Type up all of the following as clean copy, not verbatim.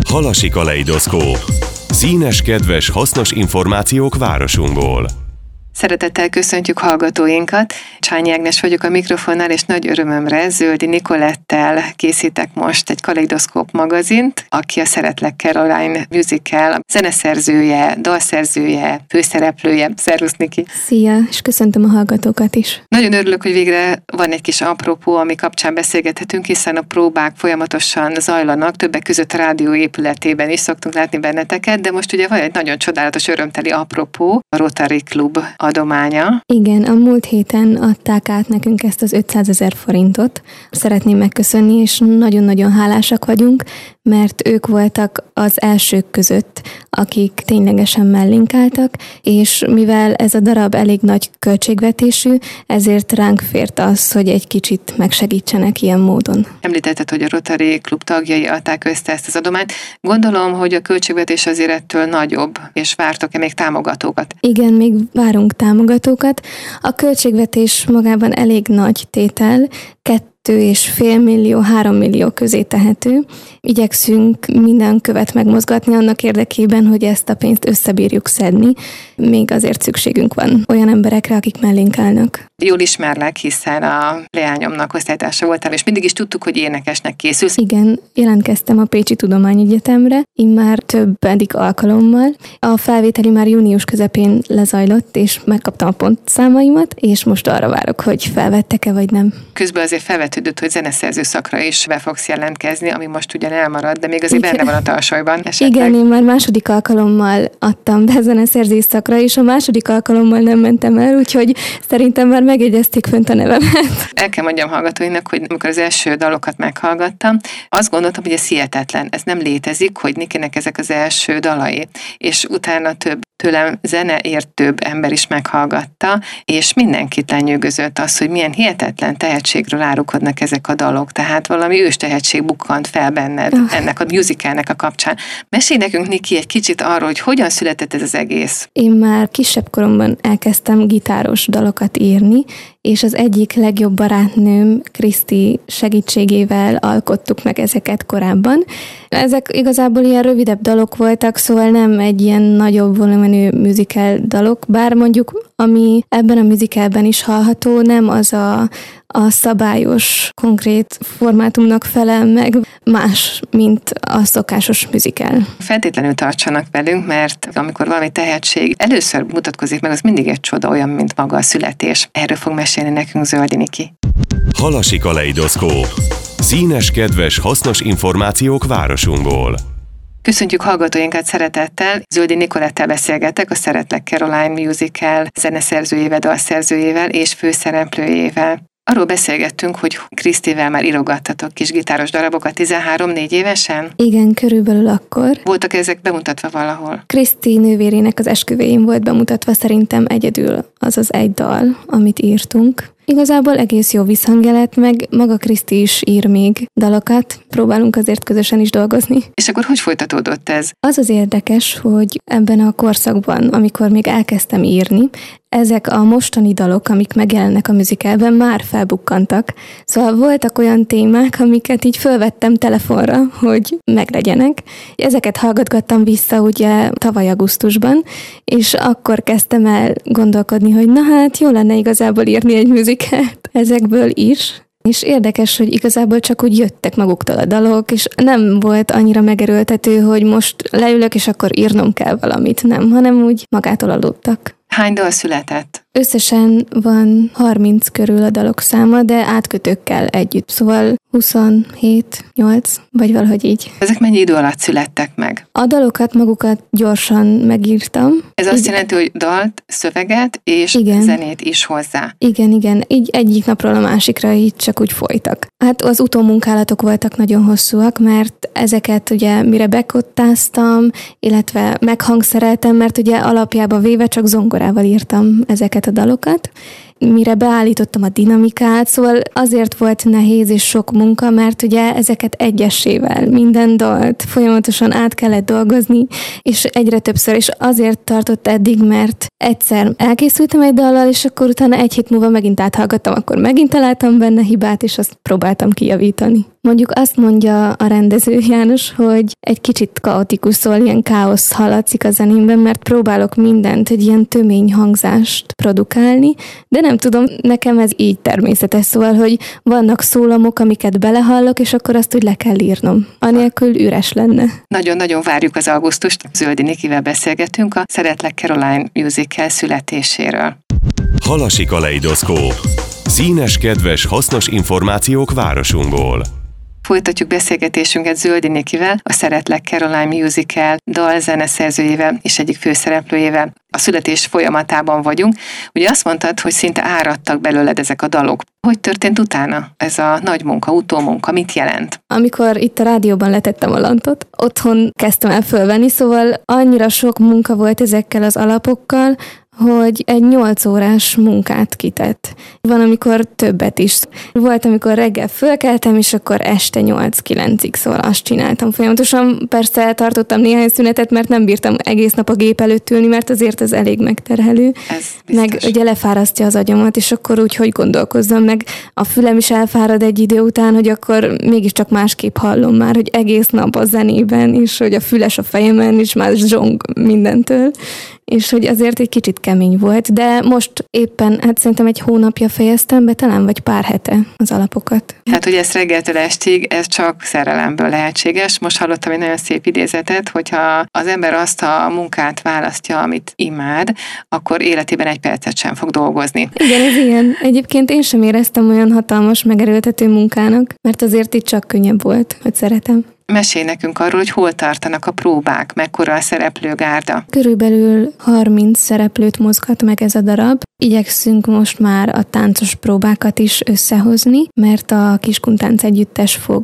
Halasi kaleidoszkóp. Színes, kedves, hasznos információk városunkból. Szeretettel köszöntjük hallgatóinkat. Csányi Ágnes vagyok a mikrofonnál, és nagy örömömre Zöldi Nicolettel készítek most egy kaleidoszkóp magazint, aki a Szeretlek Caroline musical zeneszerzője, dalszerzője, főszereplője. Szervusz, Niki! Szia, és köszöntöm a hallgatókat is. Nagyon örülök, hogy végre van egy kis apropó, ami kapcsán beszélgethetünk, hiszen a próbák folyamatosan zajlanak, többek között a rádió épületében is szoktunk látni benneteket, de most ugye van egy nagyon csodálatos, örömteli apropó, a Rotary Klub adománya. Igen, a múlt héten adták át nekünk ezt az 500 000 forintot. Szeretném megköszönni, és nagyon-nagyon hálásak vagyunk, mert ők voltak az elsők között, akik ténylegesen mellénk álltak, és mivel ez a darab elég nagy költségvetésű, ezért ránk fért az, hogy egy kicsit megsegítsenek ilyen módon. Említetted, hogy a Rotary Klub tagjai adták össze ezt az adományt. Gondolom, hogy a költségvetés azért ettől nagyobb, és vártok-e még támogatókat? Igen, még várunk támogatókat. A költségvetés magában elég nagy tétel, 2,5 millió, 3 millió közé tehető. Igyekszünk minden követ megmozgatni annak érdekében, hogy ezt a pénzt összebírjuk szedni. Még azért szükségünk van olyan emberekre, akik mellénk állnak. Jól ismerlek, hiszen a leányomnak osztálytársa voltál, és mindig is tudtuk, hogy énekesnek készülsz. Igen, jelentkeztem a Pécsi Tudományegyetemre, immár többedik alkalommal. A felvételi már június közepén lezajlott, és megkaptam a pontszámaimat, és most arra várok, hogy felvettek-e vagy nem. Közben azért felvetődött, hogy zeneszerző szakra is be fogsz jelentkezni, ami most ugyan elmarad, de még azért benne van a tarsolyban esetleg. Igen, én már második alkalommal adtam be zeneszerzés szakra, és a második alkalommal nem mentem el, úgyhogy szerintem már megjegyezték fönt a nevemet. El kell mondjam hallgatóinak, hogy amikor az első dalokat meghallgattam, azt gondoltam, hogy ez hihetetlen, ez nem létezik, hogy Nikinek ezek az első dalai, és utána tőlem zeneértőbb ember is meghallgatta, és mindenkit lenyűgözött az, hogy milyen hihetetlen tehetségről árulkodnak ezek a dalok, tehát valami ős tehetség bukkant fel benned ennek a musicalnek a kapcsán. Mesélj nekünk, Niki, egy kicsit arról, hogy hogyan született ez az egész. Én már kisebb koromban elkezdtem gitáros dalokat írni, és az egyik legjobb barátnőm, Kriszti segítségével alkottuk meg ezeket korábban. Ezek igazából ilyen rövidebb dalok voltak, szóval nem egy ilyen nagyobb volumenű musical dalok, bár mondjuk, ami ebben a musicalben is hallható, nem az a szabályos, konkrét formátumnak felel meg, más, mint a szokásos musical. Feltétlenül tartsanak velünk, mert amikor valami tehetség először mutatkozik meg, az mindig egy csoda, olyan, mint maga a születés. Erről fog mesélni nekünk Zöldi Niki. Halasi kaleidoszkóp. Színes, kedves, hasznos információk városunkból. Köszöntjük hallgatóinkat szeretettel. Zöldi Nicolettel beszélgetek, a Szeretlek Caroline musical zeneszerzőjével, dalszerzőjével és főszereplőjével. Arról beszélgettünk, hogy Krisztivel már írogattatok kis gitáros darabokat 13-4 évesen? Igen, körülbelül akkor. Voltak ezek bemutatva valahol? Kriszti nővérének az esküvőjén volt bemutatva szerintem egyedül az az egy dal, amit írtunk. Igazából egész jó visszhangja lett, meg maga Kriszti is ír még dalokat, próbálunk azért közösen is dolgozni. És akkor hogy folytatódott ez? Az az érdekes, hogy ebben a korszakban, amikor még elkezdtem írni, ezek a mostani dalok, amik megjelennek a musicalben, már felbukkantak. Szóval voltak olyan témák, amiket így fölvettem telefonra, hogy meglegyenek. Ezeket hallgatgattam vissza ugye tavaly augusztusban, és akkor kezdtem el gondolkodni, hogy na hát jó lenne igazából írni egy musicalt ezekből is. És érdekes, hogy igazából csak úgy jöttek maguktól a dalok, és nem volt annyira megerőltető, hogy most leülök, és akkor írnom kell valamit, nem, hanem úgy magától aludtak. Hány dal született? Összesen van 30 körül a dalok száma, de átkötőkkel együtt. Szóval 27, 8, vagy valahogy így. Ezek mennyi idő alatt születtek meg? A dalokat magukat gyorsan megírtam. Ez azt jelenti, hogy dalt, szöveget és zenét is hozzá. Igen. Így egyik napról a másikra így csak úgy folytak. Hát az utómunkálatok voltak nagyon hosszúak, mert ezeket ugye mire bekottáztam, illetve meghangszereltem, mert ugye alapjában véve csak zongorával írtam ezeket a dalokat, mire beállítottam a dinamikát, szóval azért volt nehéz és sok munka, mert ugye ezeket egyesével, minden dalt folyamatosan át kellett dolgozni, és egyre többször, és azért tartott eddig, mert egyszer elkészültem egy dallal, és akkor utána egy hét múlva megint áthallgattam, akkor megint találtam benne hibát, és azt próbáltam kijavítani. Mondjuk azt mondja a rendező János, hogy egy kicsit kaotikus, szóval ilyen káosz hallatszik a zenémben, mert próbálok mindent, egy ilyen tömény hangzást produkálni, de nem tudom, nekem ez így természetes, szóval, hogy vannak szólamok, amiket belehallok, és akkor azt úgy le kell írnom. Anélkül üres lenne. Nagyon-nagyon várjuk az augusztust. Zöldi Nikivel beszélgetünk a Szeretlek Caroline musical születéséről. Halasi kaleidoszkóp. Színes, kedves, hasznos információk városunkból. Folytatjuk beszélgetésünket Zöldi Nikivel, a Szeretlek Caroline musical dalzeneszerzőjével és egyik főszereplőjével. A születés folyamatában vagyunk. Ugye azt mondtad, hogy szinte áradtak belőled ezek a dalok. Hogy történt utána ez a nagy munka, utómunka? Mit jelent? Amikor itt a rádióban letettem a lantot, otthon kezdtem el fölvenni, szóval annyira sok munka volt ezekkel az alapokkal, hogy egy 8 órás munkát kitett. Van, amikor többet is. Volt, amikor reggel fölkeltem, és akkor este 8-9-ig, szóval azt csináltam folyamatosan. Persze tartottam néhány szünetet, mert nem bírtam egész nap a gép előtt ülni, mert azért ez elég megterhelő. Meg ugye lefárasztja az agyamat, és akkor úgy, hogy gondolkozzam, meg a fülem is elfárad egy idő után, hogy akkor mégiscsak másképp hallom már, hogy egész nap a zenében, és hogy a füles a fejemen, és már zsong mindentől. És hogy azért egy kicsit kemény volt, de most éppen, hát szerintem egy hónapja fejeztem be, talán vagy pár hete az alapokat. Hát, hogy ez reggeltől estig, ez csak szerelemből lehetséges. Most hallottam egy nagyon szép idézetet, hogyha az ember azt a munkát választja, amit imád, akkor életében egy percet sem fog dolgozni. Igen, ez ilyen. Egyébként én sem éreztem olyan hatalmas, megerőltető munkának, mert azért itt csak könnyebb volt, hogy szeretem. Mesélj nekünk arról, hogy hol tartanak a próbák, mekkora a szereplőgárda. Körülbelül 30 szereplőt mozgat meg ez a darab. Igyekszünk most már a táncos próbákat is összehozni, mert a Kiskuntánc Együttes fog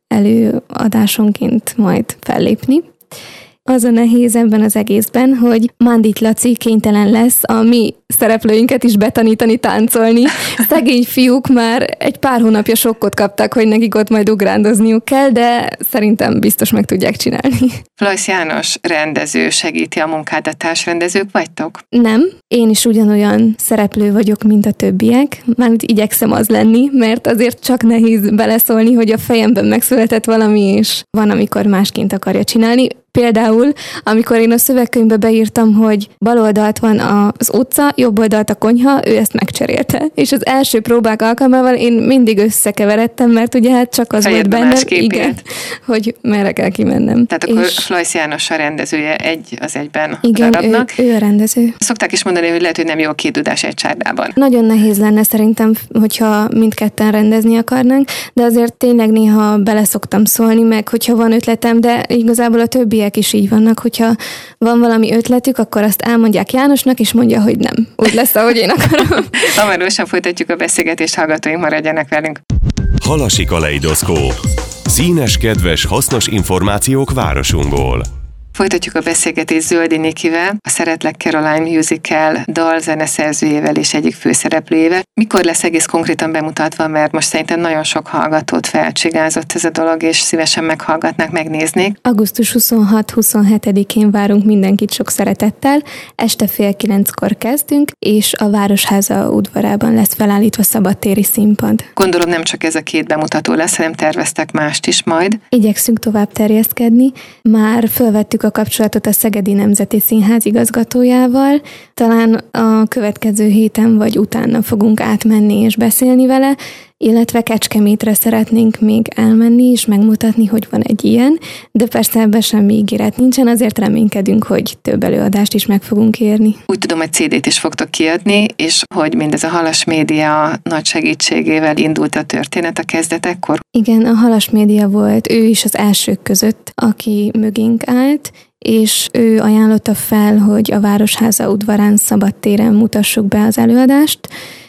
előadásonként majd fellépni. Az a nehéz ebben az egészben, hogy Mándit Laci kénytelen lesz a mi szereplőinket is betanítani táncolni. Szegény fiúk már egy pár hónapja sokkot kaptak, hogy nekik ott majd ugrándozniuk kell, de szerintem biztos meg tudják csinálni. Flajsz János rendező segíti a munkádat, társrendezők vagytok? Nem, én is ugyanolyan szereplő vagyok, mint a többiek. Mármint igyekszem az lenni, mert azért csak nehéz beleszólni, hogy a fejemben megszületett valami, és van, amikor másként akarja csinálni. Például, amikor én a szövegkönyvbe beírtam, hogy bal oldalt van az utca, jobb oldalt a konyha, ő ezt megcserélte. És az első próbák alkalmával én mindig összekeveredtem, mert ugye hát csak az volt bennem, igen, hogy merre kell kimennem. Tehát akkor Flajsz János a rendezője egy az egyben igen, darabnak. Ő a rendező. Szokták is mondani, hogy lehet, hogy nem jó a két dudás egy csárdában. Nagyon nehéz lenne szerintem, hogyha mindketten rendezni akarnánk, de azért tényleg néha beleszoktam szólni, meg hogyha van ötletem, de igazából a többiek is így vannak, hogyha van valami ötletük, akkor azt elmondják Jánosnak, és mondja, hogy nem. Úgy lesz, ahogy én akarom. Hamarosan folytatjuk a beszélgetést, hallgatóink maradjanak velünk. Halasi kaleidoszkóp. Színes, kedves, hasznos információk városunkból. Folytatjuk a beszélgetést Zöldi Nikivel, a Szeretlek Caroline musical dalzeneszerzőjével és egyik főszereplőjével. Mikor lesz egész konkrétan bemutatva, mert most szerintem nagyon sok hallgatót felcsigázott ez a dolog, és szívesen meghallgatnák, megnéznék. Augusztus 26-27-én várunk mindenkit sok szeretettel, este 8:30-kor kezdünk, és a Városháza udvarában lesz felállítva szabadtéri színpad. Gondolom nem csak ez a két bemutató lesz, hanem terveztek mást is majd. Igyekszünk tovább terjeszkedni, már felvettük a kapcsolatot a Szegedi Nemzeti Színház igazgatójával. Talán a következő héten vagy utána fogunk átmenni és beszélni vele, illetve Kecskemétre szeretnénk még elmenni és megmutatni, hogy van egy ilyen, de persze ebben semmi ígéret nincsen, azért reménykedünk, hogy több előadást is meg fogunk érni. Úgy tudom, hogy CD-t is fogtok kiadni, és hogy mindez a Halas Média nagy segítségével indult a történet a kezdetekkor. Igen, a Halas Média volt, ő is az elsők között, aki mögénk állt, és ő ajánlotta fel, hogy a Városháza udvarán szabadtéren mutassuk be az előadást,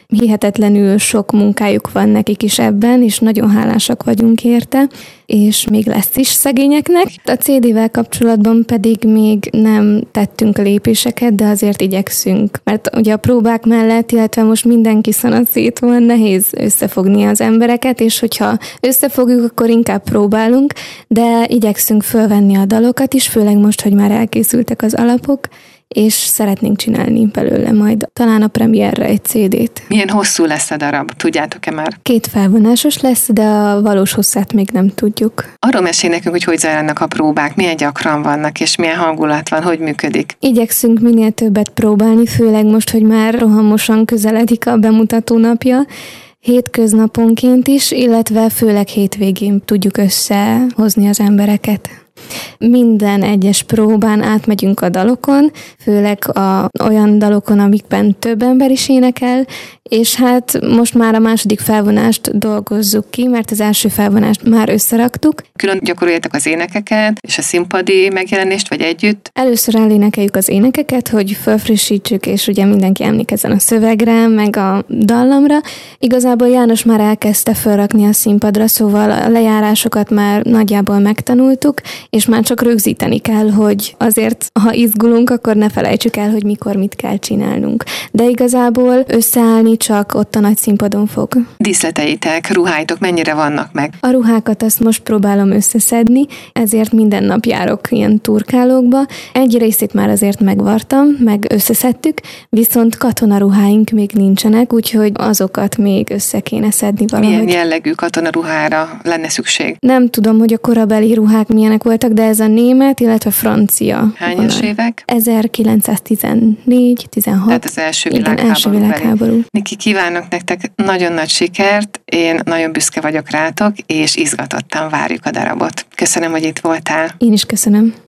Hihetetlenül sok munkájuk van nekik is ebben, és nagyon hálásak vagyunk érte, és még lesz is szegényeknek. A CD-vel kapcsolatban pedig még nem tettünk lépéseket, de azért igyekszünk, mert ugye a próbák mellett, illetve most mindenki szanaszét van, nehéz összefogni az embereket, és hogyha összefogjuk, akkor inkább próbálunk, de igyekszünk fölvenni a dalokat is, főleg most, hogy már elkészültek az alapok, és szeretnénk csinálni belőle majd talán a premierre egy CD-t. Milyen hosszú lesz a darab? Tudjátok-e már? 2 felvonásos lesz, de a valós hosszát még nem tudjuk. Arról mesélj nekünk, hogy zajlanak a próbák, milyen gyakran vannak, és milyen hangulat van, hogy működik. Igyekszünk minél többet próbálni, főleg most, hogy már rohamosan közeledik a bemutató napja, hétköznaponként is, illetve főleg hétvégén tudjuk összehozni az embereket. Minden egyes próbán átmegyünk a dalokon, főleg olyan dalokon, amikben több ember is énekel, és hát most már a második felvonást dolgozzuk ki, mert az első felvonást már összeraktuk. Külön gyakoroljátok az énekeket és a színpadi megjelenést, vagy együtt? Először elénekeljük az énekeket, hogy felfrissítsük, és ugye mindenki emlékezzen a szövegre, meg a dallamra. Igazából János már elkezdte felrakni a színpadra, szóval a lejárásokat már nagyjából megtanultuk, és már csak rögzíteni kell, hogy azért, ha izgulunk, akkor ne felejtsük el, hogy mikor mit kell csinálnunk. De igazából összeállni csak ott a nagy színpadon fog. Díszleteitek, ruháitok mennyire vannak meg? A ruhákat azt most próbálom összeszedni, ezért minden nap járok ilyen turkálókba. Egy részét már azért megvartam, meg összeszedtük, viszont katonaruháink még nincsenek, úgyhogy azokat még össze kéne szedni valahogy. Milyen jellegű katonaruhára lenne szükség? Nem tudom, hogy a korabeli ruhák milyenek voltak, de ez a német, illetve francia. Hányas évek? 1914, 16. Tehát az első világháború. Niki, kívánok nektek nagyon nagy sikert, én nagyon büszke vagyok rátok, és izgatottan várjuk a darabot. Köszönöm, hogy itt voltál. Én is köszönöm.